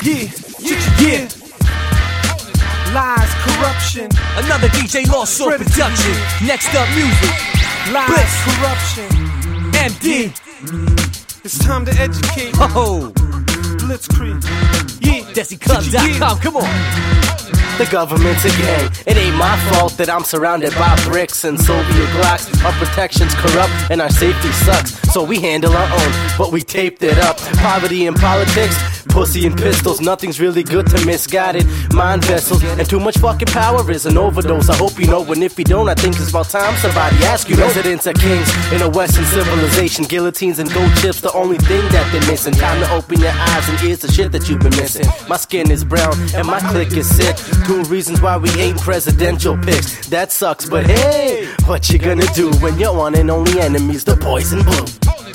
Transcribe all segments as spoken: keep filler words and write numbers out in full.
Yeah, yeah, yeah. Lies, corruption. Another D J Lost Soul production. Next up, music. Lies, Bliss. corruption. M D. It's time to educate. Oh, Blitzkrieg. Yeah, Desi Club dot com. Come on. The government's again. It ain't my fault that I'm surrounded by bricks and Soviet Glocks. Our protection's corrupt and our safety sucks. So we handle our own, but we taped it up. Poverty in politics, pussy and pistols. Nothing's really good to misguided mind vessels. And too much fucking power is an overdose. I hope you know, and if you don't, I think it's about time somebody ask you. Residents are kings in a Western civilization. Guillotines and gold chips, the only thing that they're missing. Time to open your eyes and ears to shit that you've been missing. My skin is brown and my clique is sick. Two reasons why we ain't presidential picks. That sucks, but hey, what you gonna do when your one and only enemy's the poison blue?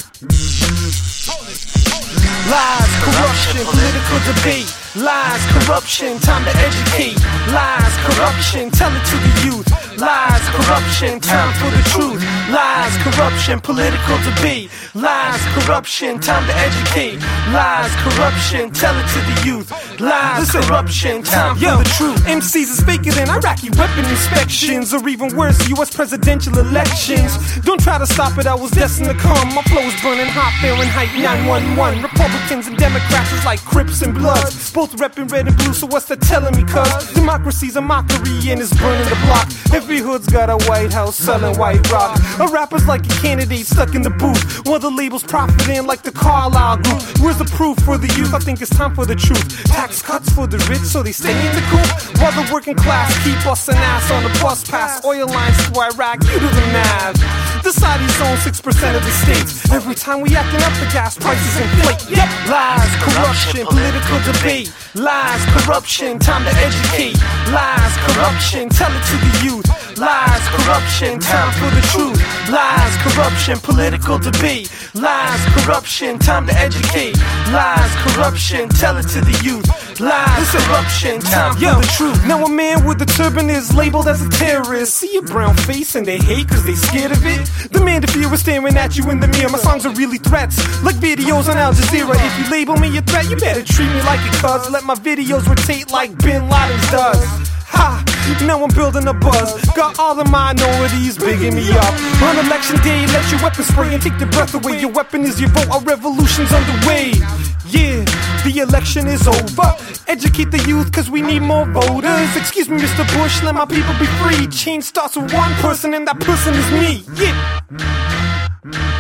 lies, corruption, political debate. Lies, corruption, time to educate. Lies, corruption, tell it to the youth. Lies, corruption, time for the truth. Lies, corruption, political debate. Lies, corruption, time to educate. Lies, corruption, tell it to the youth. Lies, corruption, time for the truth. M Cs is faker than Iraqi weapon inspections, or even worse, U S presidential elections. Don't try to stop it, I was destined to come. My flow's burning hot, Fahrenheit nine one one. Republicans and Democrats is like Crips and Bloods, both repping red and blue, so what's that telling me, cuz? Democracy's a mockery and it's burning the block. Every hood's got a White House selling white rock. A rapper's like a candidate stuck in the booth, while the labels profiting like the Carlisle Group. Where's the proof for the youth? I think it's time for the truth. Tax cuts for the rich so they stay in the coop, while the working class keep busting ass on the bus pass. Oil lines to Iraq, you do the math. The Saudis own six percent of the states. Every time we acting up, the gas prices inflate. Yep, lies, corruption, political debate. Lies, corruption, time to educate. Lies, corruption, tell it to the youth. Lies, corruption, time for the truth. Lies, corruption, political debate. Lies, corruption, time to educate. Lies, corruption, tell it to the youth. Lies, corruption, time for the truth. Now a man with a turban is labeled as a terrorist. See your brown face and they hate cause they scared of it. The man to fear is staring at you in the mirror. My songs are really threats, like videos on Al Jazeera. If you label me a threat, you better treat me like it, cuz let my videos rotate like Bin Laden's does. Ha! Now I'm building a buzz. Got all the minorities bigging me up. On election day, let your weapon spray and take the breath away. Your weapon is your vote, our revolution's underway. Yeah, the election is over. Educate the youth cause we need more voters. Excuse me, Mister Bush, let my people be free. Change starts with one person and that person is me. Yeah.